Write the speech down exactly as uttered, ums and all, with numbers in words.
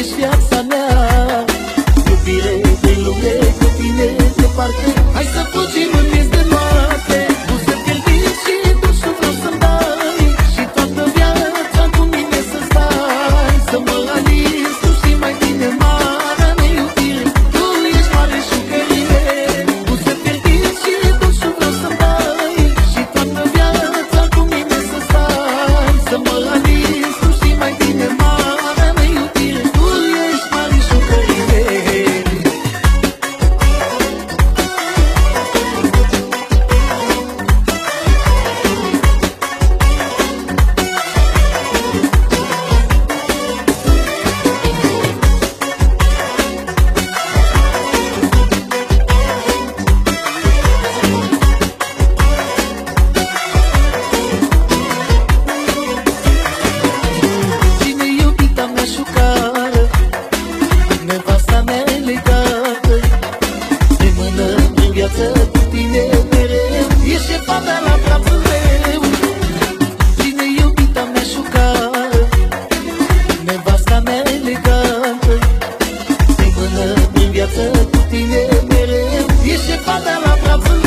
ești viața mea. Iubire de lume, cu tine departe. Hai să fugim în miez de noapte. Nu să pierdiți și dușul vreau să-mi dai. Și toată viața cu mine să stai. Să mă alins, tu știi mai bine, marea mea iubire. Tu ești mare șucărire. Nu să pierdiți și dușul vreau să-mi dai. Și toată viața cu mine să stai. Să mă alins, tu știi mai bine, marea mea iubire. Tu ești mare șucărire. Cine iubita mea șucară, nevasta mea legată, de mână în viață cu tine mereu. Ești șefa mea la brațul meu. Cine iubita mea șucară, nevasta mea legată, de mână în viață cu tine mereu. Ești șefa mea la brațul meu.